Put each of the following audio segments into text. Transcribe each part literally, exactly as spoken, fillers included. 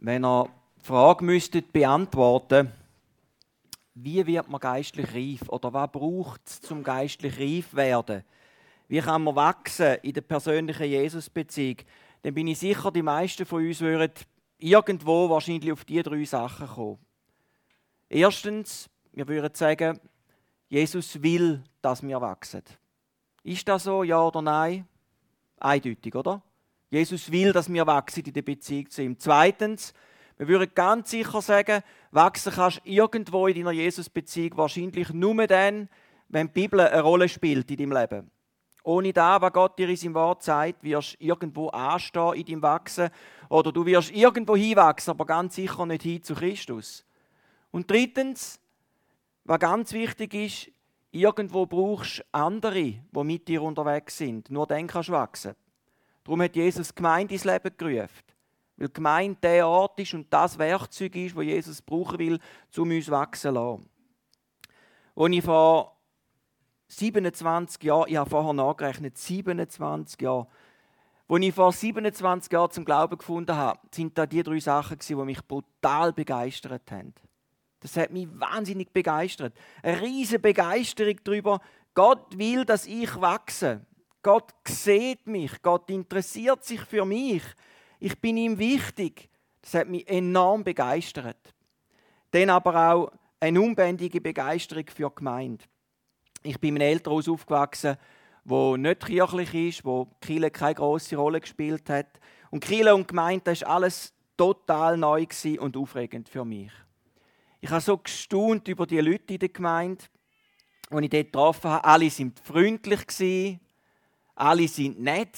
Wenn ihr die Frage müsstet beantworten, wie wird man geistlich reif oder was braucht es, zum geistlich reif werden? Wie kann man wachsen in der persönlichen Jesus-Beziehung? Dann bin ich sicher, die meisten von uns würden irgendwo wahrscheinlich auf diese drei Sachen kommen. Erstens, wir würden sagen, Jesus will, dass wir wachsen. Ist das so, ja oder nein? Eindeutig, oder? Jesus will, dass wir wachsen in der Beziehung zu ihm. Zweitens, wir würden ganz sicher sagen, wachsen kannst du irgendwo in deiner Jesus-Beziehung wahrscheinlich nur dann, wenn die Bibel eine Rolle spielt in deinem Leben. Ohne das, was Gott dir in seinem Wort sagt, wirst du irgendwo anstehen in deinem Wachsen oder du wirst irgendwo hinwachsen, aber ganz sicher nicht hin zu Christus. Und drittens, was ganz wichtig ist, irgendwo brauchst du andere, die mit dir unterwegs sind. Nur dann kannst du wachsen. Darum hat Jesus die Gemeinde ins Leben gerufen. Weil die Gemeinde der Ort ist und das Werkzeug ist, das Jesus brauchen will, um uns wachsen zu lassen. Als ich vor siebenundzwanzig Jahren, ich habe vorher nachgerechnet, siebenundzwanzig Jahre, als ich vor siebenundzwanzig Jahren zum Glauben gefunden habe, sind da die drei Sachen, die mich brutal begeistert haben. Das hat mich wahnsinnig begeistert. Eine riesige Begeisterung darüber, Gott will, dass ich wachse. Gott sieht mich, Gott interessiert sich für mich. Ich bin ihm wichtig. Das hat mich enorm begeistert. Dann aber auch eine unbändige Begeisterung für die Gemeinde. Ich bin in einem Elternhaus aufgewachsen, wo nicht kirchlich ist, wo die Kirche keine grosse Rolle gespielt hat. Und Kirche und Gemeinde, das war alles total neu und aufregend für mich. Ich habe so gestaunt über die Leute in der Gemeinde, die ich dort getroffen habe. Alle waren freundlich, alle waren nett,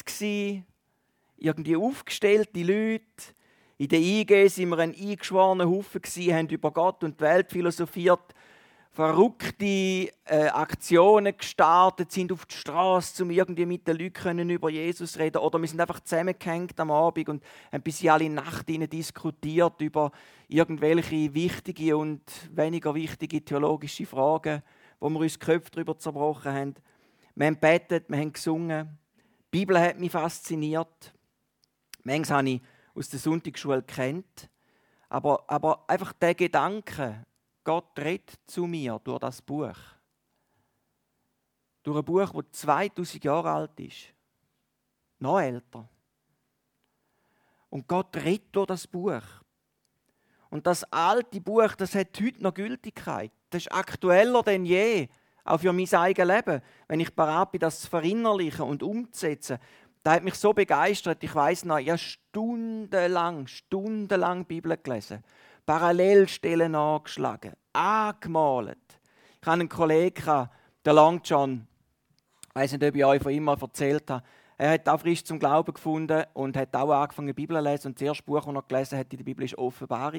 irgendwie aufgestellte Leute. In der I G waren wir ein eingeschworener Haufen, haben über Gott und die Welt philosophiert, verrückte äh, Aktionen gestartet, sind auf die Straße, um irgendwie mit den Leuten über Jesus zu reden. Oder wir sind einfach zusammengehängt am Abend und haben bis in alle Nacht diskutiert über irgendwelche wichtige und weniger wichtige theologische Fragen, wo wir uns die Köpfe darüber zerbrochen haben. Wir haben gebetet, wir haben gesungen. Die Bibel hat mich fasziniert. Manchmal habe ich aus der Sonntagsschule gekannt. Aber, aber einfach der Gedanke, Gott redet zu mir durch das Buch. Durch ein Buch, das zweitausend Jahre alt ist. Noch älter. Und Gott redet durch das Buch. Und das alte Buch, das hat heute noch Gültigkeit. Das ist aktueller denn je. Auch für mein eigenes Leben. Wenn ich bereit bin, das zu verinnerlichen und umzusetzen. Das hat mich so begeistert. Ich weiss noch, ich habe stundenlang, stundenlang die Bibel gelesen. Parallelstellen angeschlagen, angemalt. Ich hatte einen Kollegen, der Long John, ich weiss nicht, ob ich euch von ihm mal erzählt habe. Er hat auch frisch zum Glauben gefunden und hat auch angefangen, die Bibel zu lesen. Und das erste Buch, das er gelesen hat in der Bibel, war Offenbarung.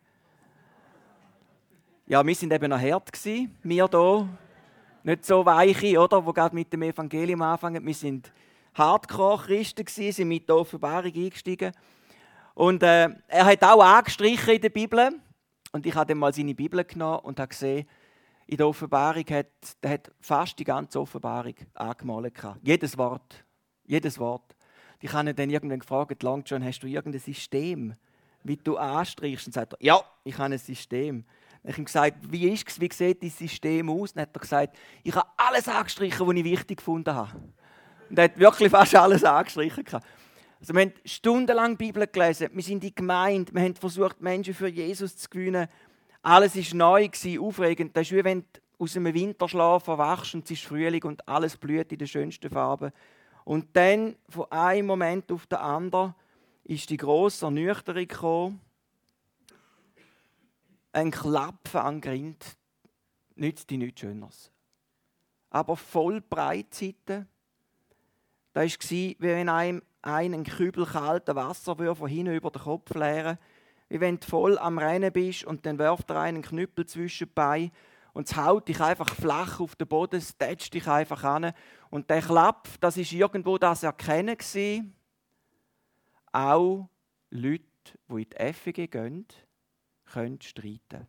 Ja, wir waren eben noch hart, wir hier. Nicht so weiche, oder, die gerade mit dem Evangelium anfangen. Wir sind Hardcore-Christen, sind mit der Offenbarung eingestiegen. Und äh, er hat auch angestrichen in der Bibel. Und ich habe dann mal seine Bibel genommen und habe gesehen, in der Offenbarung hat er hat fast die ganze Offenbarung angemalt. Jedes Wort. Jedes Wort. Ich habe ihn dann irgendwann gefragt, Long John, hast du irgendein System, wie du anstrichst? Und sagt er, ja, ich habe ein System. Ich habe ihm gesagt, wie, ist es, wie sieht dein System aus? Dann hat er gesagt, ich habe alles angestrichen, was ich wichtig gefunden habe. Und er hat wirklich fast alles angestrichen. Also wir haben stundenlang die Bibel gelesen, wir sind in die Gemeinde, wir haben versucht, Menschen für Jesus zu gewinnen. Alles war neu, aufregend. Das ist wie wenn du aus einem Winterschlaf erwachst und es ist Frühling und alles blüht in den schönsten Farben. Und dann, von einem Moment auf den anderen, ist die grosse Ernüchterung gekommen. Ein Klapfen an Grind nützt dir nichts Schöneres. Aber voll Breitseite. Da war es, wie wenn einem einen Kübel kalten Wasser von hinten über den Kopf leeren. Wie wenn du voll am Rennen bist und dann wirft er einen Knüppel zwischen die Beine und es haut dich einfach flach auf den Boden, es tätscht dich einfach an. Und der Klapp, das war irgendwo das Erkennen gewesen. Auch Leute, die in die F E G gehen, können streiten.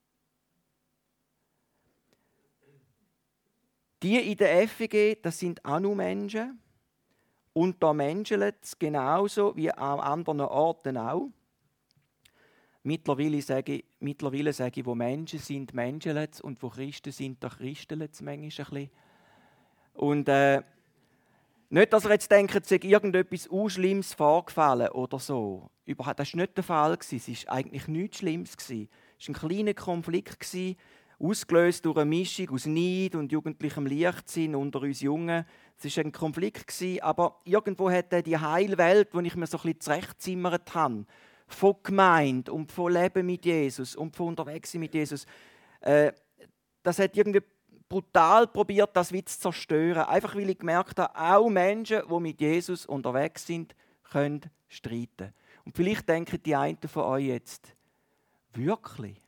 Die in der F E G, das sind auch nur Menschen. Und da menschelt es genauso wie an anderen Orten auch. Mittlerweile sage ich, mittlerweile sage ich, wo Menschen sind, menschelt's, und wo Christen sind, da christelt's manchmal ein bisschen. Und äh, nicht, dass ihr jetzt denkt, es sei irgendetwas Unschlimmes vorgefallen oder so. Überhaupt, das war nicht der Fall. Es war eigentlich nichts Schlimmes. Es war ein kleiner Konflikt, ausgelöst durch eine Mischung aus Neid und jugendlichem Leichtsinn unter uns Jungen. Es war ein Konflikt, aber irgendwo hat er die Heilwelt, die ich mir so ein bisschen zurechtzimmert habe, von Gemeinde und von Leben mit Jesus und von Unterwegssein mit Jesus, äh, das hat irgendwie brutal probiert, das wieder zu zerstören. Einfach weil ich gemerkt habe, auch Menschen, die mit Jesus unterwegs sind, können streiten. Und vielleicht denken die einen von euch jetzt, wirklich?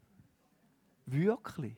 Wirklich?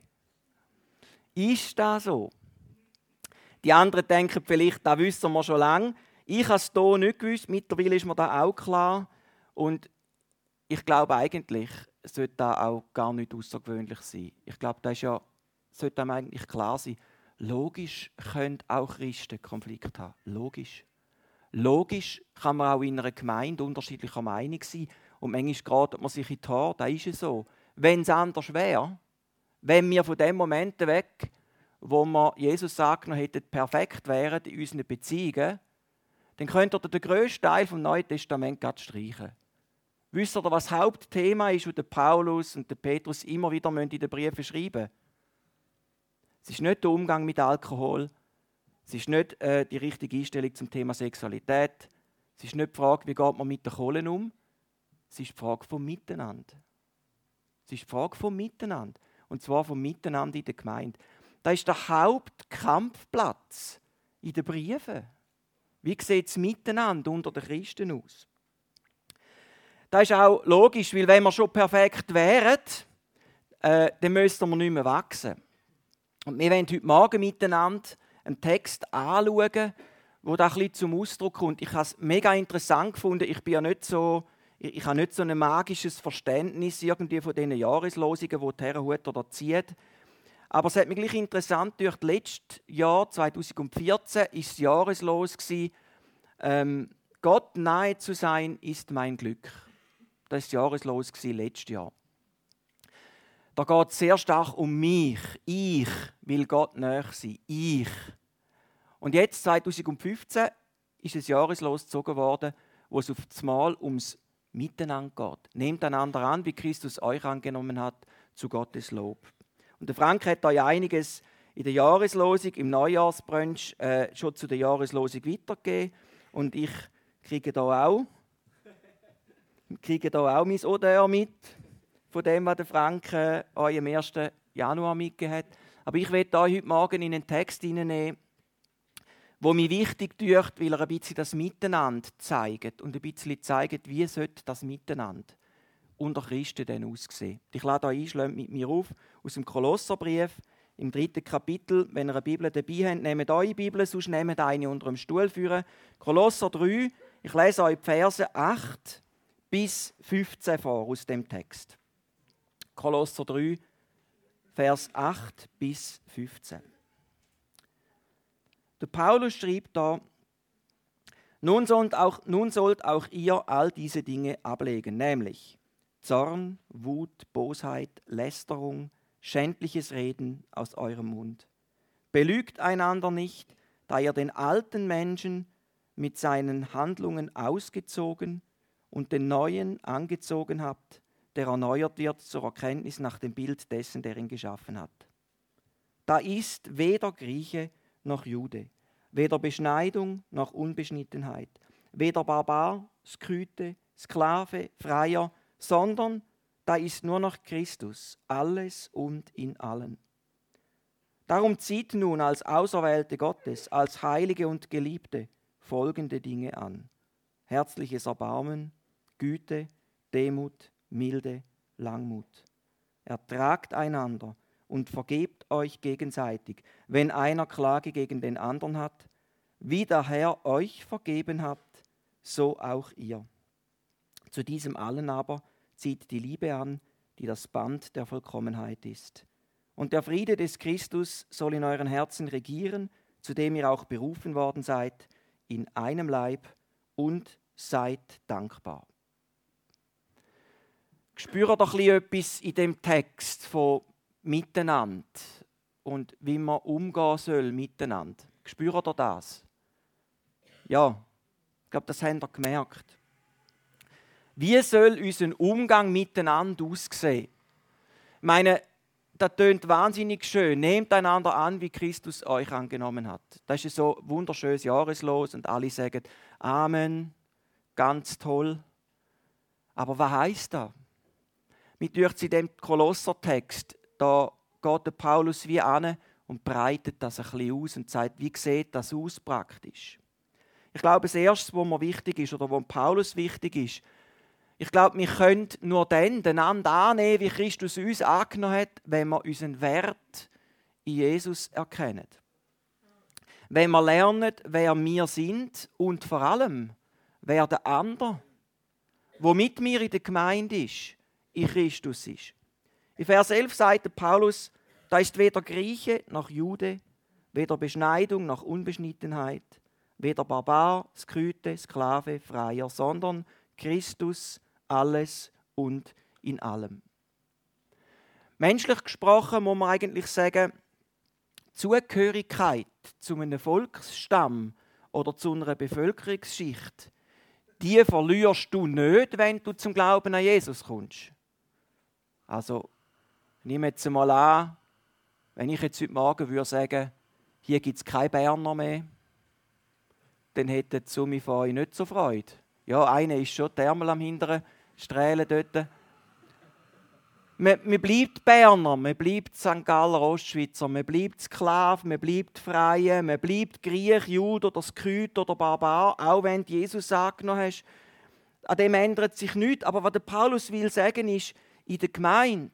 Ist das so? Die anderen denken vielleicht, das wissen wir schon lange. Ich habe es hier nicht gewusst, mittlerweile ist mir das auch klar. Und ich glaube eigentlich, sollte das auch gar nicht außergewöhnlich sein. Ich glaube, das ist ja, sollte einem eigentlich klar sein. Logisch können auch Christen Konflikte haben. Logisch. Logisch kann man auch in einer Gemeinde unterschiedlicher Meinung sein. Und manchmal geratet man sich in die Haare, das ist es so. Wenn es anders wäre, wenn wir von dem Moment weg, wo wir Jesus sagt, noch hätten perfekt wären in unseren Beziehungen, dann könnt ihr den grössten Teil des Neuen Testaments gerade streichen. Wisst ihr, was das Hauptthema ist, das der Paulus und der Petrus immer wieder in den Briefen schreiben? Es ist nicht der Umgang mit Alkohol, es ist nicht äh, die richtige Einstellung zum Thema Sexualität, es ist nicht die Frage, wie geht man mit den Kohlen um, es ist die Frage vom Miteinander. Es ist die Frage vom Miteinander, und zwar vom Miteinander in der Gemeinde. Das ist der Hauptkampfplatz in den Briefen. Wie sieht das Miteinander unter den Christen aus? Das ist auch logisch, weil wenn wir schon perfekt wären, äh, dann müssten wir nicht mehr wachsen. Und wir wollen heute Morgen miteinander einen Text anschauen, wo das ein bisschen zum Ausdruck kommt. Ich habe es mega interessant gefunden. Ich bin ja nicht so, ich, ich habe nicht so ein magisches Verständnis irgendwie von diesen Jahreslosungen, die die Herrenhut oder zieht. Aber es hat mich gleich interessant, durch das letzte Jahr, zweitausendvierzehn, war das Jahreslos gewesen, ähm, Gott nahe zu sein, ist mein Glück. Das war das Jahreslos gewesen, letztes Jahr. Da geht es sehr stark um mich. Ich will Gott nahe sein. Ich. Und jetzt, zweitausendfünfzehn, ist ein Jahreslos gezogen worden, wo es auf das Mal ums Miteinander geht. Nehmt einander an, wie Christus euch angenommen hat, zu Gottes Lob. Und der Frank hat euch einiges in der Jahreslosung, im Neujahrsbrunch, äh, schon zu der Jahreslosung weitergegeben. Und ich kriege da auch, kriege da auch mein Odeur mit, von dem, was der Frank äh, euch am ersten Januar mitgegeben hat. Aber ich werde euch heute Morgen in einen Text hineinnehmen, wo mir wichtig dürft, weil er ein bisschen das Miteinander zeigt und ein bisschen zeigt, wie sollte das Miteinander unter Christen denn aussehen. Ich lade euch ein, schlägt mit mir auf, aus dem Kolosserbrief, im dritten Kapitel. Wenn ihr eine Bibel dabei habt, nehmt eure Bibel, sonst nehmt eine unter dem Stuhl führen. Kolosser drei, ich lese euch die Verse acht bis fünfzehn vor aus dem Text. Kolosser drei, Vers acht bis fünfzehn. Der Paulus schreibt da, nun sollt, auch, nun sollt auch ihr all diese Dinge ablegen, nämlich Zorn, Wut, Bosheit, Lästerung, schändliches Reden aus eurem Mund. Belügt einander nicht, da ihr den alten Menschen mit seinen Handlungen ausgezogen und den neuen angezogen habt, der erneuert wird zur Erkenntnis nach dem Bild dessen, der ihn geschaffen hat. Da ist weder Grieche noch Jude, weder Beschneidung noch Unbeschnittenheit, weder Barbar, Skythe, Sklave, Freier, sondern da ist nur noch Christus, alles und in allen. Darum zieht nun als Auserwählte Gottes, als Heilige und Geliebte folgende Dinge an: herzliches Erbarmen, Güte, Demut, Milde, Langmut. Ertragt einander und vergebt euch gegenseitig, wenn einer Klage gegen den anderen hat. Wie der Herr euch vergeben hat, so auch ihr. Zu diesem allen aber zieht die Liebe an, die das Band der Vollkommenheit ist. Und der Friede des Christus soll in euren Herzen regieren, zu dem ihr auch berufen worden seid, in einem Leib, und seid dankbar. spüre doch ein bisschen etwas in dem Text von Miteinander und wie man umgehen soll miteinander. Spürt ihr das? Ja, ich glaube, das habt ihr gemerkt. Wie soll unser Umgang miteinander aussehen? Ich meine, das tönt wahnsinnig schön. Nehmt einander an, wie Christus euch angenommen hat. Das ist so ein wunderschönes Jahreslos und alle sagen Amen, ganz toll. Aber was heisst das? Mir dürft in dem Kolossertext, da geht der Paulus wie an und breitet das ein bisschen aus und sagt, wie sieht das aus praktisch? Ich glaube, das Erste, was mir wichtig ist oder was Paulus wichtig ist, ich glaube, wir können nur dann einander annehmen, wie Christus uns angenommen hat, wenn wir unseren Wert in Jesus erkennen. Wenn wir lernen, wer wir sind und vor allem, wer der andere, der mit mir in der Gemeinde ist, in Christus ist. In Vers elf sagt Paulus, da ist weder Grieche noch Jude, weder Beschneidung noch Unbeschnittenheit, weder Barbar, Skythe, Sklave, Freier, sondern Christus, alles und in allem. Menschlich gesprochen muss man eigentlich sagen, Zugehörigkeit zu einem Volksstamm oder zu einer Bevölkerungsschicht, die verlierst du nicht, wenn du zum Glauben an Jesus kommst. Also, nimm jetzt mal an, wenn ich jetzt heute Morgen würde sagen, hier gibt es keine Berner mehr, dann hätten die Summe von euch nicht so Freude. Ja, einer ist schon die Ärmel am hinteren Strählen dort. Man, man bleibt Berner, man bleibt Sankt Galler Ostschweizer, man bleibt Sklave, man bleibt Freie, man bleibt Griech, Jude oder Skyth oder Barbar, auch wenn du Jesus angenommen hast. An dem ändert sich nichts. Aber was der Paulus will sagen ist, in der Gemeinde,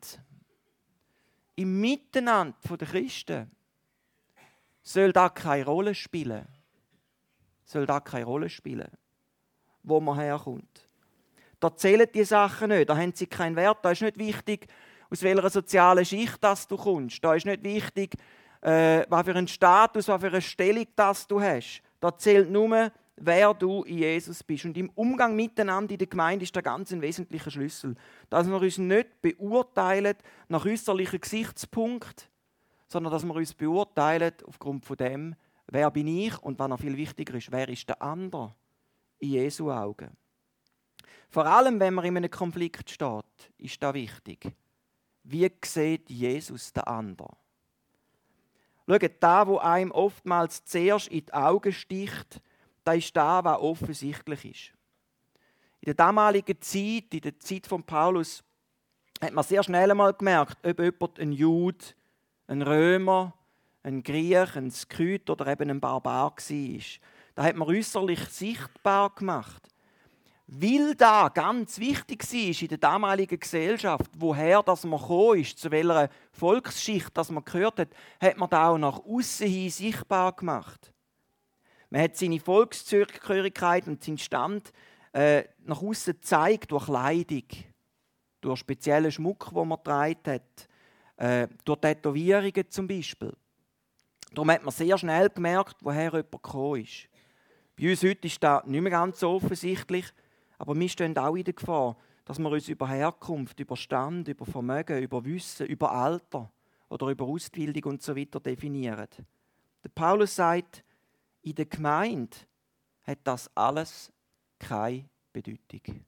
im Miteinander der Christen, soll das keine Rolle spielen. Soll das keine Rolle spielen, wo man herkommt. Da zählen die Sachen nicht, da haben sie keinen Wert. Da ist nicht wichtig, aus welcher sozialen Schicht das du kommst. Da ist nicht wichtig, äh, was für einen Status, was für eine Stellung das du hast. Da zählt nur, wer du in Jesus bist. Und im Umgang miteinander in der Gemeinde ist der ganz ein wesentlicher Schlüssel. Dass wir uns nicht beurteilen nach äußerlichen Gesichtspunkten, sondern dass wir uns beurteilen aufgrund von dem, wer bin ich und was noch viel wichtiger ist, wer ist der andere in Jesu Augen. Vor allem, wenn man in einem Konflikt steht, ist das wichtig. Wie sieht Jesus den anderen? Schaut, das, was einem oftmals zuerst in die Augen sticht, das ist das, was offensichtlich ist. In der damaligen Zeit, in der Zeit von Paulus, hat man sehr schnell einmal gemerkt, ob jemand ein Jude, ein Römer, ein Griech, ein Skyth oder eben ein Barbar war. Das hat man äußerlich sichtbar gemacht. Weil da ganz wichtig war in der damaligen Gesellschaft, woher das man gekommen ist, zu welcher Volksschicht das man gehört hat, hat man da auch nach außen hin sichtbar gemacht. Man hat seine Volkszugehörigkeit und seinen Stand äh, nach außen gezeigt durch Kleidung, durch speziellen Schmuck, den man getragen hat, äh, durch Tätowierungen zum Beispiel. Darum hat man sehr schnell gemerkt, woher jemand gekommen ist. Bei uns heute ist das nicht mehr ganz so offensichtlich, aber wir stehen auch in der Gefahr, dass wir uns über Herkunft, über Stand, über Vermögen, über Wissen, über Alter oder über Ausbildung und so weiter definieren. Der Paulus sagt, in der Gemeinde hat das alles keine Bedeutung.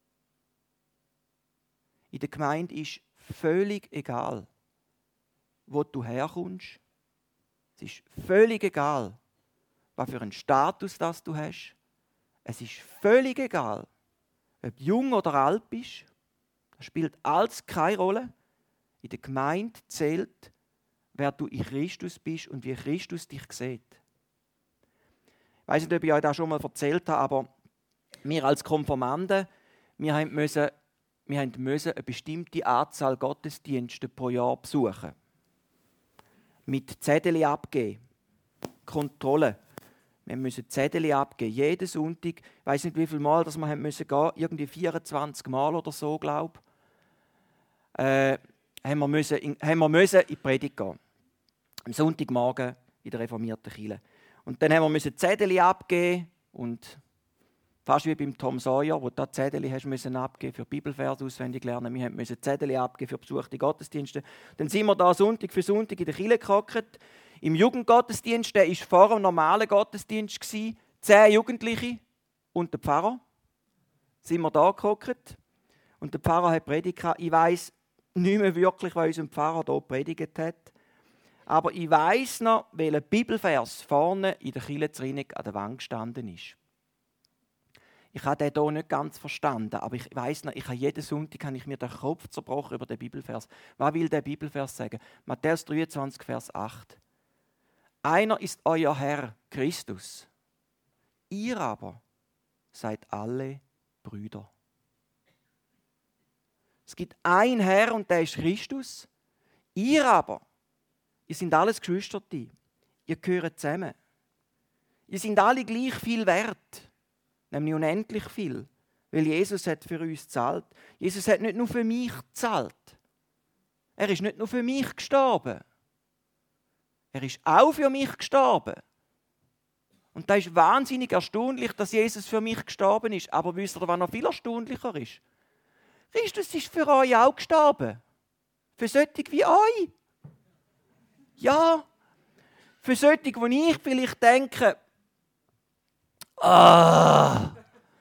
In der Gemeinde ist völlig egal, wo du herkommst. Es ist völlig egal, was für einen Status das du hast. Es ist völlig egal, ob du jung oder alt bist. Das spielt alles keine Rolle. In der Gemeinde zählt, wer du in Christus bist und wie Christus dich sieht. Ich weiss nicht, ob ich euch das schon mal erzählt habe, aber wir als Konfirmanden, wir müssen, wir müssen eine bestimmte Anzahl Gottesdienste pro Jahr besuchen. Mit Zettel abgeben. Kontrolle. Wir müssen Zettel abgeben. Jeden Sonntag, ich weiss nicht, wie viele Mal dass wir gehen müssen, irgendwie vierundzwanzig Mal oder so, glaube ich, äh, haben wir müssen in, haben wir müssen in die Predigt gehen. Am Sonntagmorgen in der reformierten Kirche. Und dann haben wir müssen Zettel abgeben und Fast wie beim Tom Sawyer, wo du da Zettel hast müssen abgeben für Bibelvers auswendig lernen. Wir mussten Zettel abgeben für besuchte Gottesdienste. Dann sind wir da Sonntag für Sonntag in der Kirche gehockt. Im Jugendgottesdienst, der war vor dem normalen Gottesdienst. Zehn Jugendliche und der Pfarrer. Sind wir da gehockt. Und der Pfarrer hat predigt. Ich weiss nicht mehr wirklich, was unser Pfarrer hier predigt hat. Aber ich weiss noch, welcher Bibelvers vorne in der Kirche drinnen an der Wand gestanden ist. Ich habe den hier nicht ganz verstanden, aber ich weiss noch, ich habe jeden Sonntag habe ich mir den Kopf zerbrochen über den Bibelvers. Was will der Bibelvers sagen? Matthäus dreiundzwanzig, Vers acht. Einer ist euer Herr, Christus. Ihr aber seid alle Brüder. Es gibt einen Herr und der ist Christus. Ihr aber, ihr seid alles Geschwister. Ihr gehört zusammen. Ihr seid alle gleich viel wert. Nämlich unendlich viel. Weil Jesus hat für uns gezahlt. Jesus hat nicht nur für mich gezahlt. Er ist nicht nur für mich gestorben. Er ist auch für mich gestorben. Und da ist wahnsinnig erstaunlich, dass Jesus für mich gestorben ist. Aber wisst ihr, was noch viel erstaunlicher ist? Christus ist für euch auch gestorben. Für solche wie euch. Ja. Für solche, wo ich vielleicht denke, ah,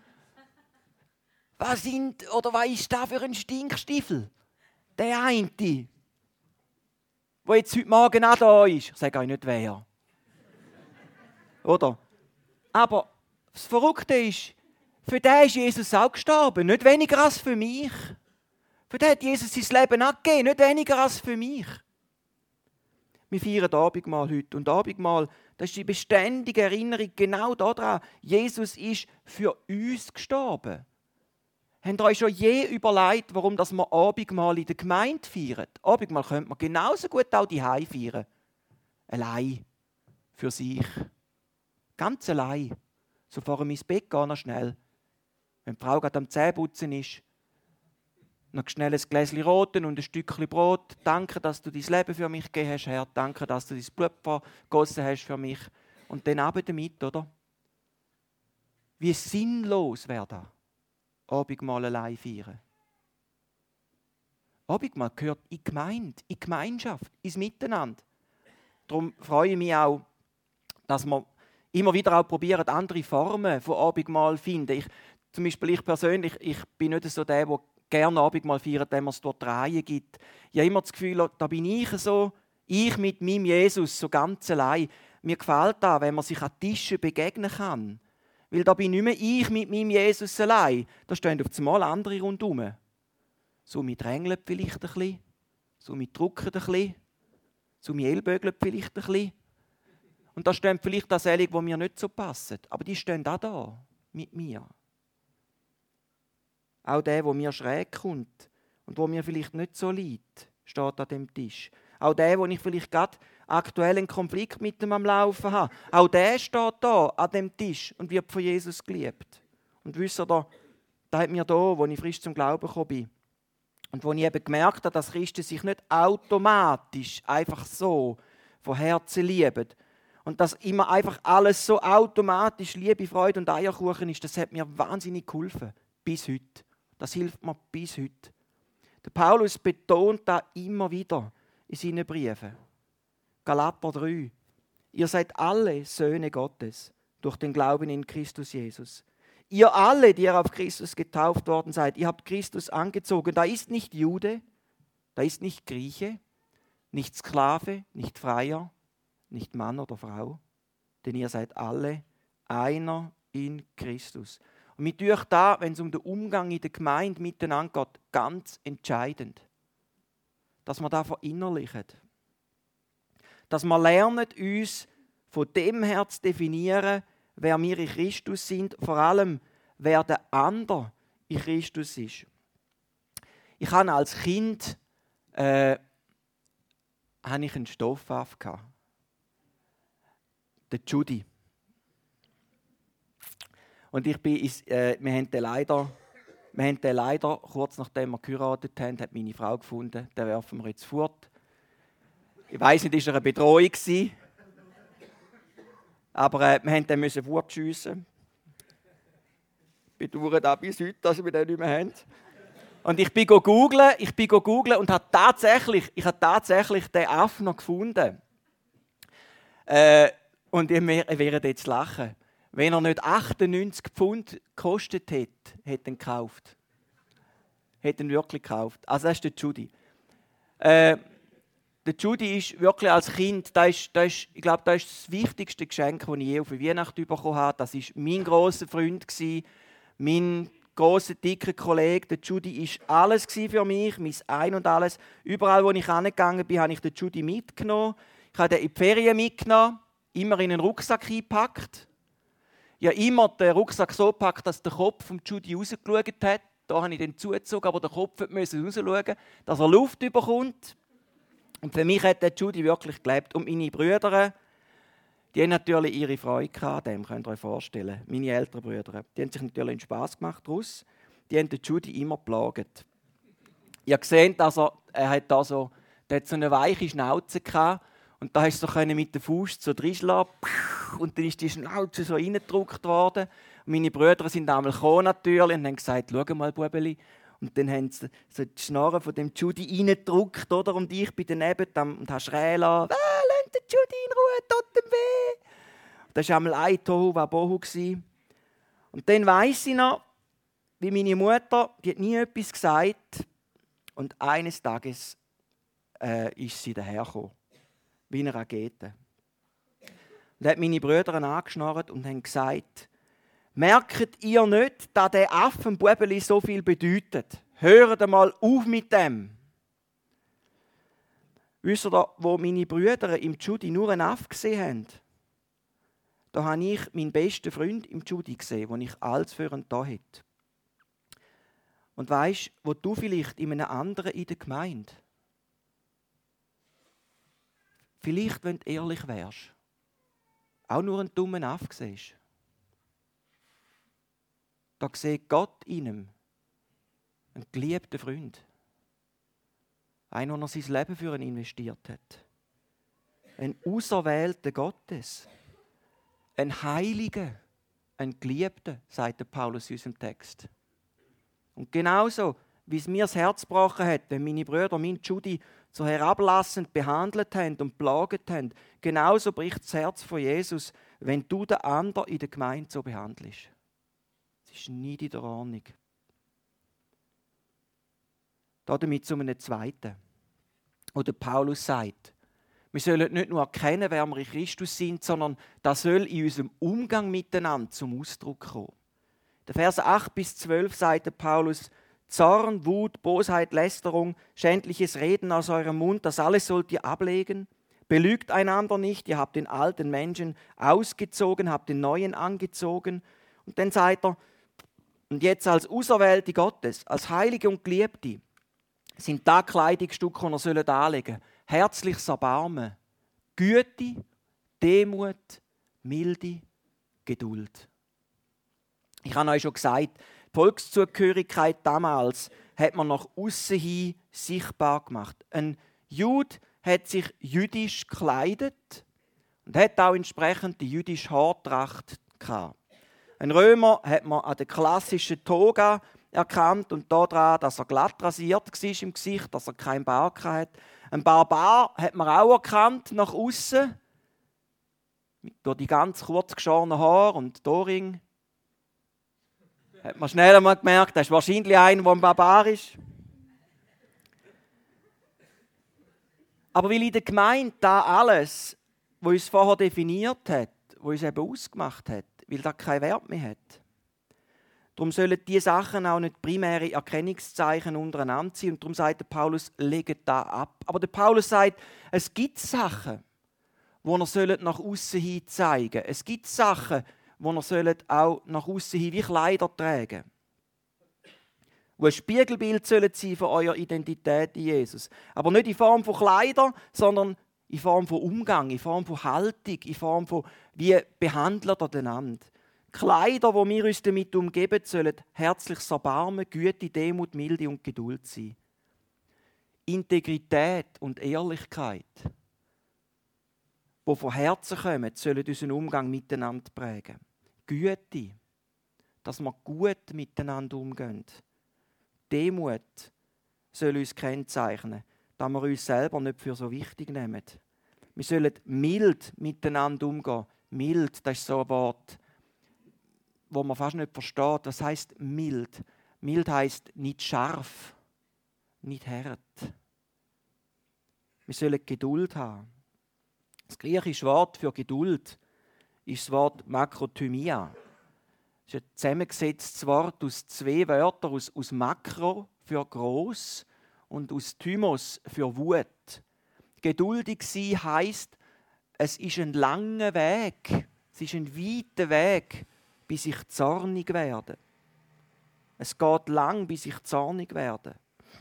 was sind oder was ist da für ein Stinkstiefel? Der eine, der jetzt heute Morgen auch da ist. Ich sage euch nicht wer. Oder? Aber das Verrückte ist, für den ist Jesus auch gestorben. Nicht weniger als für mich. Für den hat Jesus sein Leben abgegeben. Nicht weniger als für mich. Wir feiern Abendmahl heute. Und Abendmahl, das ist die beständige Erinnerung genau daran. Jesus ist für uns gestorben. Habt ihr euch schon je überlegt, warum das wir Abendmahl in der Gemeinde feiern? Abendmahl könnte man genauso gut auch daheim feiern. Allein. Für sich. Ganz allein. So vor dem ins Bett gehen, noch schnell. Wenn die Frau gerade am Zähneputzen ist, noch schnell ein Gläschen Roten und ein Stückchen Brot. Danke, dass du dein Leben für mich gegeben hast, Herr. Danke, dass du dein Blut vergossen hast für mich. Und dann Abend damit, oder? Wie sinnlos wäre das, Abendmahl allein feiern. Abendmahl gehört in die Gemeinde, in die Gemeinschaft, ins Miteinander. Darum freue ich mich auch, dass wir immer wieder auch probieren, andere Formen von Abendmahl zu finden. Ich, zum Beispiel ich persönlich, ich bin nicht so der, der gerne Abendmahl feiert, wenn man es dort Reihen gibt. Ich habe immer das Gefühl, da bin ich so, ich mit meinem Jesus, so ganz allein. Mir gefällt das, wenn man sich an Tischen begegnen kann. Weil da bin nicht mehr ich mit meinem Jesus allein. Da stehen auf einmal andere rundherum. So mit drängeln vielleicht ein bisschen, so mit drucken ein bisschen, so mit ellbögeln vielleicht ein bisschen. Und da stehen vielleicht auch solche, die mir nicht so passen. Aber die stehen auch da, mit mir. Auch der, der mir schräg kommt und wo mir vielleicht nicht so liegt, steht an dem Tisch. Auch der, wo ich vielleicht gerade aktuell einen Konflikt mit ihm am Laufen habe. Auch der steht da an dem Tisch und wird von Jesus geliebt. Und wisst ihr, da, da hat mir da, wo ich frisch zum Glauben gekommen bin und wo ich eben gemerkt habe, dass Christen sich nicht automatisch einfach so von Herzen lieben und dass immer einfach alles so automatisch Liebe, Freude und Eierkuchen ist, das hat mir wahnsinnig geholfen. Bis heute. Das hilft mir bis heute. Der Paulus betont das immer wieder in seinen Briefen. Galater drei. Ihr seid alle Söhne Gottes durch den Glauben in Christus Jesus. Ihr alle, die ihr auf Christus getauft worden seid, ihr habt Christus angezogen. Da ist nicht Jude, da ist nicht Grieche, nicht Sklave, nicht Freier, nicht Mann oder Frau, denn ihr seid alle einer in Christus. Und mit euch da, wenn es um den Umgang in der Gemeinde miteinander geht, ganz entscheidend, dass wir das verinnerlichen. Dass wir lernen, uns von dem her zu definieren, wer wir in Christus sind, vor allem, wer der andere in Christus ist. Ich hatte als Kind äh, hatte ich einen Stoffwaffe, den Judy. Und ich bin, äh, wir haben den leider, wir haben den leider, kurz nachdem wir geheiratet haben, hat meine Frau gefunden, den werfen wir jetzt fort. Ich weiss nicht, ist er eine Bedrohung gewesen. Aber äh, wir mussten den fortschiessen. bedauere das bis heute, dass wir den nicht mehr haben. Und ich bin googeln, ich bin googeln und habe tatsächlich, ich habe tatsächlich den Affen noch gefunden. Äh, und ihr werdet jetzt lachen. Wenn er nicht achtundneunzig Pfund gekostet hätte, hätte er ihn gekauft. Hätte ihn wirklich gekauft. Also das ist der Judy. Äh, der Judy ist wirklich als Kind, das ist, das ist, ich glaube, das ist das wichtigste Geschenk, das ich je auf Weihnachten bekommen habe. Das war mein grosser Freund, mein grosser, dicker Kollege. Der Judy war alles für mich, mein Ein und Alles. Überall, wo ich hingegangen bin, habe ich den Judy mitgenommen. Ich habe ihn in die Ferien mitgenommen, immer in einen Rucksack eingepackt. Ich habe immer den Rucksack so gepackt, dass der Kopf vom Judy rausgeschaut hat. Da habe ich den zugezogen, aber der Kopf musste rausschauen, dass er Luft bekommt. Und für mich hat der Judy wirklich gelebt. Und meine Brüder, die haben natürlich ihre Freude gehabt, dem könnt ihr euch vorstellen. Meine älteren Brüder, die haben sich natürlich einen Spass gemacht daraus. Die haben den Judy immer geplagt. Ich habe gesehen, dass er, er hat da so, der hat so eine weiche Schnauze gehabt. Und da hast du so mit der Faust so reinschlagen. Und dann ist die Schnauze so reingedrückt worden. Und meine Brüder sind einmal gekommen natürlich und haben gesagt, schau mal, Bubeli. Und dann haben sie so die Schnorren von dem Judy reingedrückt, oder? Und ich bin daneben und habe schreien lassen, ah, lasst den Judy in Ruhe, tut ihm weh. Das war einmal ein Tohuwabohu. Und dann weiss ich noch, wie meine Mutter, die hat nie etwas gesagt. Und eines Tages äh, ist sie dahergekommen. Wie eine Rakete. Und hat meine Brüder angeschnarrt und haben gesagt, merkt ihr nicht, dass der Affenbubeli so viel bedeutet? Hört mal auf mit dem. Wisst ihr, wo meine Brüder im Judy nur einen Aff gesehen haben? Da habe ich meinen besten Freund im Judy gesehen, den ich alles für ihn da hätte. Und weisst, wo du vielleicht in einem anderen in der Gemeinde, vielleicht, wenn du ehrlich wärst, auch nur einen dummen Aff siehst. Da sieht Gott in ihm einen geliebten Freund. Einen, der sein Leben für ihn investiert hat. Ein auserwählter Gottes. Ein Heiliger, ein Geliebter, sagt der Paulus in unserem Text. Und genauso, wie es mir das Herz gebrochen hat, wenn meine Brüder mein Judy so herablassend behandelt haben und plaget haben, genauso bricht das Herz von Jesus, wenn du den anderen in der Gemeinde so behandelst. Es ist nicht in der Ordnung. Damit zu einem Zweiten, wo der Paulus sagt, wir sollen nicht nur erkennen, wer wir in Christus sind, sondern das soll in unserem Umgang miteinander zum Ausdruck kommen. Der Vers acht bis zwölf sagt der Paulus, Zorn, Wut, Bosheit, Lästerung, schändliches Reden aus eurem Mund, das alles sollt ihr ablegen. Belügt einander nicht, ihr habt den alten Menschen ausgezogen, habt den neuen angezogen. Und dann sagt er, und jetzt als Auserwählte Gottes, als Heilige und Geliebte, sind da Kleidungsstücke, die ihr sollt anlegen sollt. Herzliches Erbarmen, Güte, Demut, Milde, Geduld. Ich habe euch schon gesagt, die Volkszugehörigkeit damals hat man nach außen hin sichtbar gemacht. Ein Jude hat sich jüdisch gekleidet und hat auch entsprechend die jüdische Haartracht gehabt. Ein Römer hat man an der klassischen Toga erkannt und daran, dass er glatt rasiert war im Gesicht, dass er keinen Bart hatte. Ein Barbar hat man auch erkannt nach außen, durch die ganz kurz geschorenen Haare und Ohrring. Hat man schnell einmal gemerkt, das ist wahrscheinlich einer, der ein Barbar ist. Aber weil in der Gemeinde da alles, was uns vorher definiert hat, was uns eben ausgemacht hat, weil das keinen Wert mehr hat. Darum sollen diese Sachen auch nicht primäre Erkennungszeichen untereinander sein. Und darum sagt der Paulus, legt da ab. Aber der Paulus sagt, es gibt Sachen, die ihr nach außen hin zeigen sollt. Es gibt Sachen, die ihr auch nach außen hin wie Kleider tragen sollt. Die ein Spiegelbild sollen sein von eurer Identität in Jesus. Aber nicht in Form von Kleidern, sondern in Form von Umgang, in Form von Haltung, in Form von, wie behandelt ihr einander. Kleider, die wir uns damit umgeben, sollen herzliches Erbarmen, Güte, Demut, Milde und Geduld sein. Integrität und Ehrlichkeit, die von Herzen kommen, sollen unseren Umgang miteinander prägen. Güte, dass wir gut miteinander umgehen. Demut soll uns kennzeichnen, dass wir uns selber nicht für so wichtig nehmen. Wir sollen mild miteinander umgehen. Mild, das ist so ein Wort, wo man fast nicht versteht. Was heisst mild? Mild heisst nicht scharf, nicht hart. Wir sollen Geduld haben. Das griechische Wort für Geduld ist das Wort Makrothymia. Das ist ein zusammengesetztes Wort aus zwei Wörtern, aus, aus Makro für gross und aus Thymos für Wut. Geduldig sein heisst, es ist ein langer Weg, es ist ein weiter Weg, bis ich zornig werde. Es geht lang, bis ich zornig werde.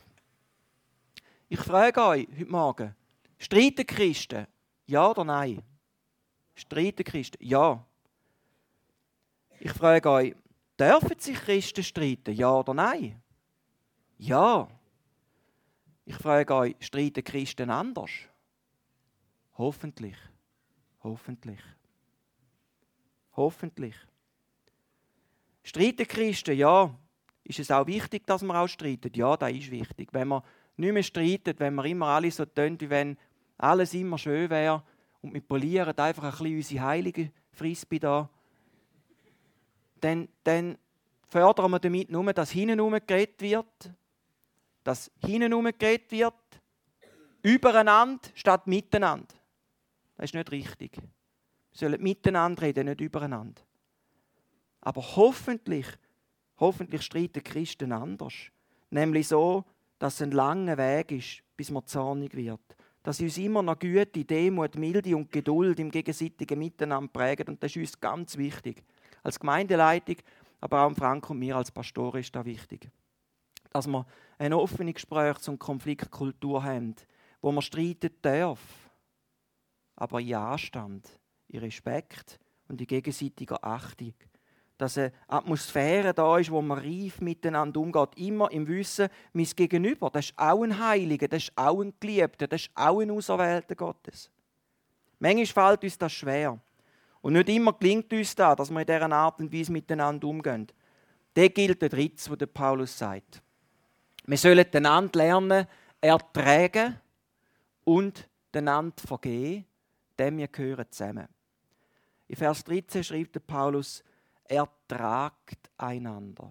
Ich frage euch heute Morgen, streiten Christen? Ja oder nein? Streiten Christen? Ja. Ich frage euch, dürfen sich Christen streiten? Ja oder nein? Ja. Ich frage euch, streiten Christen anders? Hoffentlich. Hoffentlich. Hoffentlich. Streiten Christen? Ja. Ist es auch wichtig, dass wir auch streiten? Ja, das ist wichtig. Wenn wir nicht mehr streiten, wenn wir immer alle so tun, wie wenn alles immer schön wäre und wir polieren einfach ein bisschen unsere heilige Frisbee da, dann, dann fördern wir damit nur, dass hinten geredet wird, dass hinten geredet wird, übereinander statt miteinander. Das ist nicht richtig. Wir sollen miteinander reden, nicht übereinander. Aber hoffentlich, hoffentlich streiten Christen anders. Nämlich so, dass es ein langer Weg ist, bis man zornig wird. Dass sie uns immer noch Güte, Demut, Milde und Geduld im gegenseitigen Miteinander prägen. Und das ist uns ganz wichtig. Als Gemeindeleitung, aber auch Frank und mir als Pastoren ist das wichtig. Dass wir eine offene Gesprächs- und Konfliktkultur haben, wo man streiten darf, aber in Anstand, in Respekt und in gegenseitiger Achtung. Dass eine Atmosphäre da ist, wo man reif miteinander umgeht, immer im Wissen, mein Gegenüber, das ist auch ein Heiliger, das ist auch ein Geliebter, das ist auch ein Auserwählter Gottes. Manchmal fällt uns das schwer. Und nicht immer gelingt uns das, dass wir in dieser Art und Weise miteinander umgehen. Da gilt der Dritte, was Paulus sagt. Wir sollen einander lernen, ertragen und einander vergeben, denn wir gehören zusammen. In Vers dreizehn schreibt der Paulus, ertragt einander.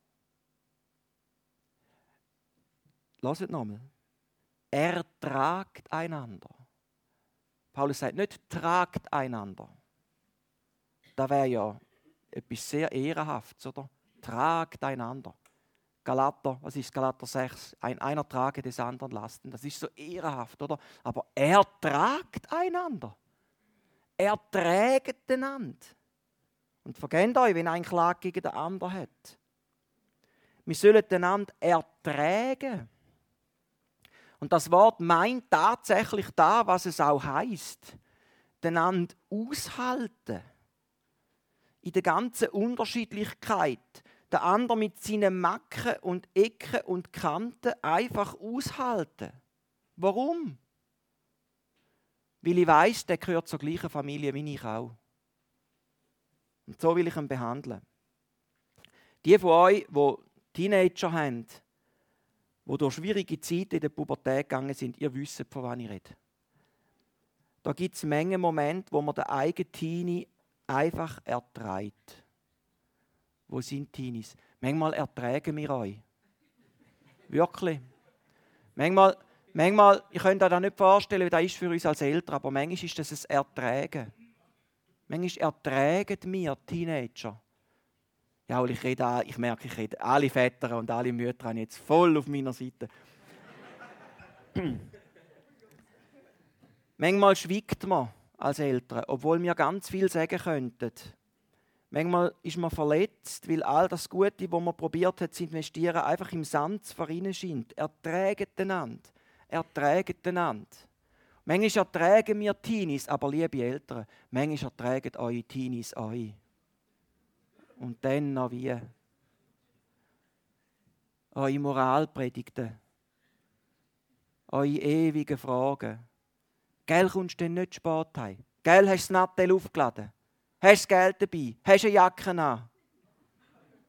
Hört nochmal. Ertragt einander. Paulus sagt nicht, tragt einander. Das wäre ja etwas sehr Ehrenhaftes, oder? Tragt einander. Galater, was ist Galater sechs? Ein, einer trage des anderen Lasten. Das ist so ehrenhaft, oder? Aber ertragt einander. Erträgt einander. Und vergesst euch, wenn ein Klage gegen den anderen hat. Wir sollen einander ertragen. Und das Wort meint tatsächlich da, was es auch heisst. Einander aushalten. In der ganzen Unterschiedlichkeit. Den anderen mit seinen Macken und Ecken und Kanten einfach aushalten. Warum? Weil ich weiss, der gehört zur gleichen Familie wie ich auch. Und so will ich ihn behandeln. Die von euch, die Teenager haben, die durch schwierige Zeiten in der Pubertät gegangen sind, ihr wisst, von wann ich rede. Da gibt es Menge Momente, wo man den eigenen Teenie einfach erträgt. Wo sind Teenies? Manchmal ertragen wir euch. Wirklich. Manchmal, manchmal, ich könnte euch das nicht vorstellen, wie das ist für uns als Eltern, aber manchmal ist das ein Ertragen. Manchmal ertragen wir Teenager. Ja, und ich, rede, ich merke, ich rede alle Väter und alle Mütter haben jetzt voll auf meiner Seite. Manchmal schweigt man als Eltern, obwohl wir ganz viel sagen könnten. Manchmal ist man verletzt, weil all das Gute, das man probiert hat zu investieren, einfach im Sand zu verrinnen scheint. Erträgt einander. Erträgt einander. Manchmal ertragen wir Teenies, aber liebe Eltern, manchmal ertragen eure Teenies euch. Und dann noch wie? Eure Moralpredigten. Eure ewigen Fragen. Gell, kommst du denn nicht spät heim? Gell, hast du das Nattel aufgeladen? Hast du das Geld dabei? Hast du eine Jacke an?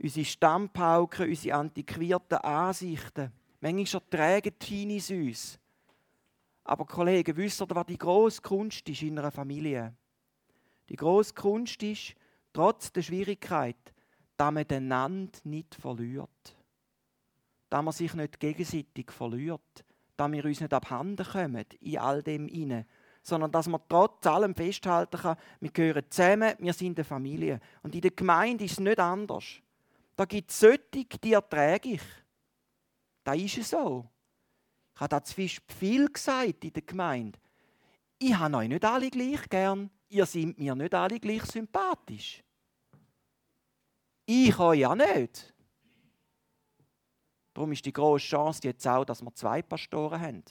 unsere Stammpauken, unsere antiquierten Ansichten. Manchmal ertragen Teenies uns. Aber Kollegen, wisst ihr, was die grosse Kunst ist in einer Familie? Die grosse Kunst ist, trotz der Schwierigkeit, dass man einander nicht verliert. Dass man sich nicht gegenseitig verliert. Dass wir uns nicht abhanden kommen in all dem hinein. Sondern dass man trotz allem festhalten kann, wir gehören zusammen, wir sind eine Familie. Und in der Gemeinde ist es nicht anders. Da gibt es solche, die ertrage ich. Das ist so. Ich habe das zu viel gesagt in der Gemeinde. Ich habe euch nicht alle gleich gern. Ihr seid mir nicht alle gleich sympathisch. Ich euch auch nicht. Darum ist die grosse Chance jetzt auch, dass wir zwei Pastoren haben.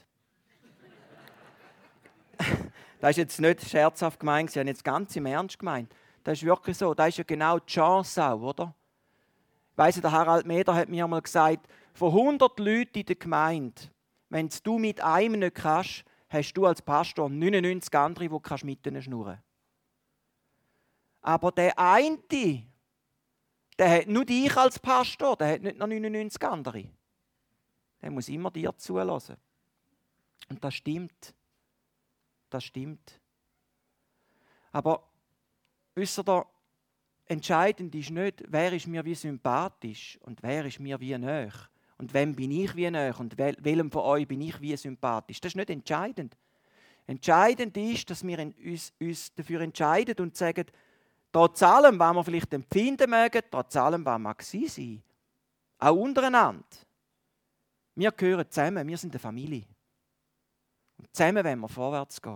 Das ist jetzt nicht scherzhaft gemeint, sie haben jetzt ganz im Ernst gemeint. Das ist wirklich so, das ist ja genau die Chance auch, oder? Ich weiss, der Harald Meder hat mir einmal gesagt, von hundert Leuten in der Gemeinde, wenn du mit einem nicht kannst, hast du als Pastor neunundneunzig andere, die du mit ihnen schnurren kannst. Aber der eine, der hat nur dich als Pastor, der hat nicht noch neunundneunzig andere. Der muss immer dir zulassen. Und das stimmt. Das stimmt. Aber wisst ihr, entscheidend ist nicht, wer ist mir wie sympathisch und wer ist mir wie nahe. Und wem bin ich wie nahe und wel, welchem von euch bin ich wie sympathisch. Das ist nicht entscheidend. Entscheidend ist, dass wir uns, uns dafür entscheiden und sagen, trotz allem, was wir vielleicht empfinden mögen, trotz allem, was wir gewesen sind, auch untereinander, wir gehören zusammen, wir sind eine Familie. Und zusammen wollen wir vorwärts gehen.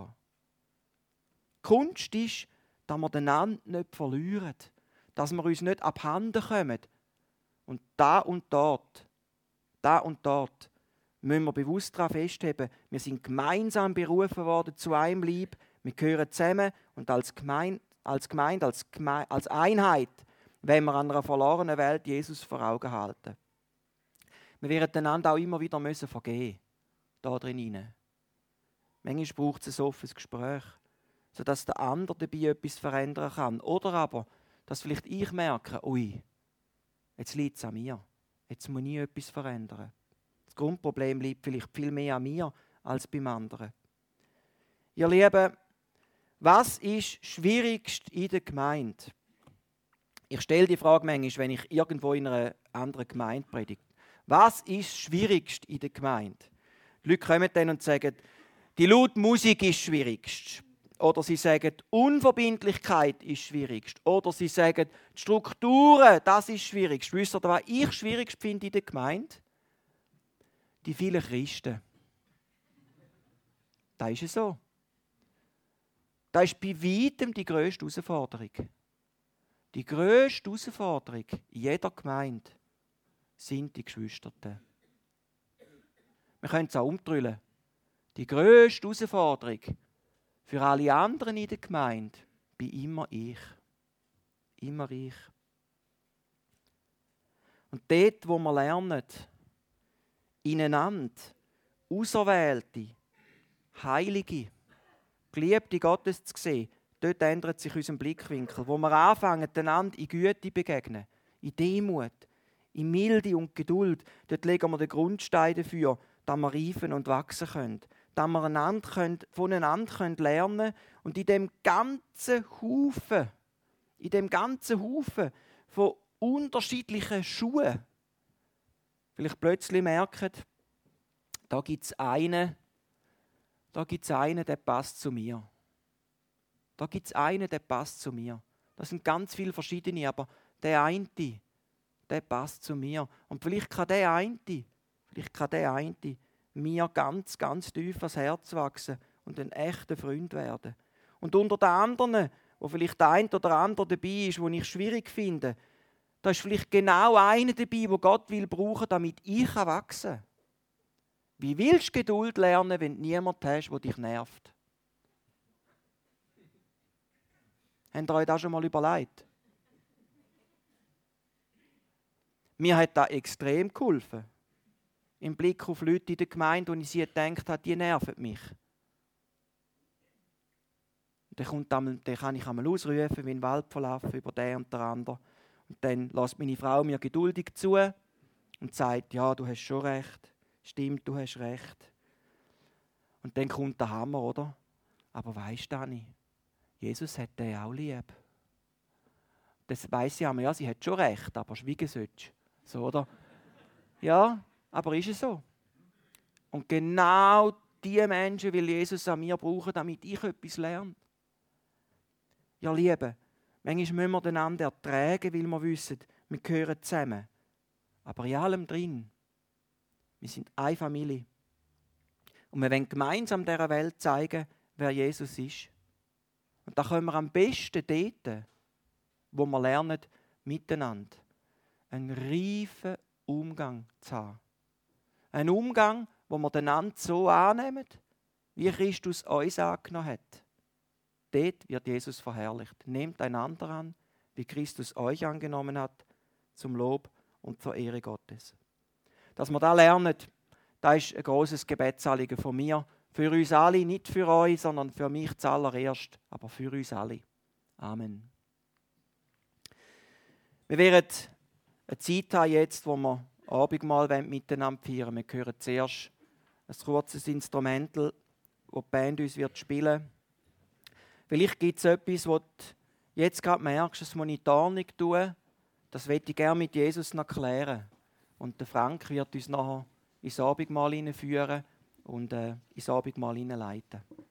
Die Kunst ist, dass wir einander nicht verlieren, dass wir uns nicht abhanden kommen. Und da und dort, da und dort, müssen wir bewusst daran festhalten, wir sind gemeinsam berufen worden zu einem Leib, wir gehören zusammen und als Gemeinde, als, Gemeinde, als, Geme- als Einheit wollen wir an einer verlorenen Welt Jesus vor Augen halten. Wir werden einander auch immer wieder müssen vergeben, da drin. Manchmal braucht es ein offenes Gespräch, sodass der andere dabei etwas verändern kann. Oder aber, dass vielleicht ich merke, ui, jetzt liegt es an mir. Jetzt muss ich etwas verändern. Das Grundproblem liegt vielleicht viel mehr an mir als beim anderen. Ihr Lieben, was ist schwierigst in der Gemeinde? Ich stelle die Frage manchmal, wenn ich irgendwo in einer anderen Gemeinde predige. Was ist schwierigst in der Gemeinde? Die Leute kommen dann und sagen, die laute Musik ist schwierigst. Oder sie sagen, Unverbindlichkeit ist schwierigst. Oder sie sagen, die Strukturen, das ist schwierigst. Wisst ihr, was ich schwierigst finde in der Gemeinde? Die vielen Christen. Das ist es so. Das ist bei weitem die grösste Herausforderung. Die grösste Herausforderung in jeder Gemeinde sind die Geschwisterten. Wir können es auch umdrehen. Die grösste Herausforderung für alle anderen in der Gemeinde bin immer ich. Immer ich. Und dort, wo wir lernen, ineinander auserwählte, heilige, geliebte Gottes zu sehen, dort ändert sich unser Blickwinkel. Wo wir anfangen, einander in Güte begegnen, in Demut, in Milde und Geduld, dort legen wir den Grundstein dafür, dass wir reifen und wachsen können. Dass wir einander können, voneinander können lernen und in dem ganzen Haufen, in dem ganzen Haufen von unterschiedlichen Schuhen, vielleicht plötzlich merken, da gibt es einen, da gibt es einen, der passt zu mir. Da gibt es einen, der passt zu mir. Das sind ganz viele verschiedene, aber der eine, der passt zu mir. Und vielleicht kann der eine, vielleicht kann der eine mir ganz, ganz tief ans Herz wachsen und ein echter Freund werden. Und unter den anderen, wo vielleicht der eine oder andere dabei ist, den ich schwierig finde, da ist vielleicht genau einer dabei, wo Gott will brauchen, damit ich wachsen kann. Wie willst du Geduld lernen, wenn du niemanden hast, der dich nervt? Habt ihr euch das schon mal überlegt? Mir hat das extrem geholfen. Im Blick auf Leute in der Gemeinde, wo ich sie gedacht habe, die nerven mich. Dann, kommt einmal, dann kann ich einmal ausrufen, wie ein Wald verlaufen über den und den anderen. Und dann lässt meine Frau mir geduldig zu und sagt, ja, du hast schon recht. Stimmt, du hast recht. Und dann kommt der Hammer, oder? Aber weisst du, Dani, Jesus hat den auch lieb. Das weiss ich einmal, ja, sie hat schon recht, aber schweigen sollst. So, oder? Ja, aber ist es so? Und genau diese Menschen will Jesus an mir brauchen, damit ich etwas lerne. Ja, Liebe, manchmal müssen wir einander ertragen, weil wir wissen, wir gehören zusammen. Aber in allem drin, wir sind eine Familie. Und wir wollen gemeinsam dieser Welt zeigen, wer Jesus ist. Und da können wir am besten dort, wo wir lernen, miteinander einen reifen Umgang zu haben. Ein Umgang, wo wir einander so annehmen, wie Christus uns angenommen hat. Dort wird Jesus verherrlicht. Nehmt einander an, wie Christus euch angenommen hat, zum Lob und zur Ehre Gottes. Dass wir das lernen, das ist ein grosses Gebetsanliegen von mir. Für uns alle, nicht für euch, sondern für mich zuallererst, aber für uns alle. Amen. Wir werden eine Zeit haben jetzt, wo wir Abendmahl miteinander feiern. Wir hören zuerst ein kurzes Instrumental, das die Band uns wird spielen wird. Vielleicht gibt es etwas, wo du jetzt gerade merkst, das muss ich da nicht tun. Das möchte ich gerne mit Jesus noch klären. Und der Frank wird uns nachher ins Abendmahl hineinführen und äh, ins Abendmahl hineinleiten.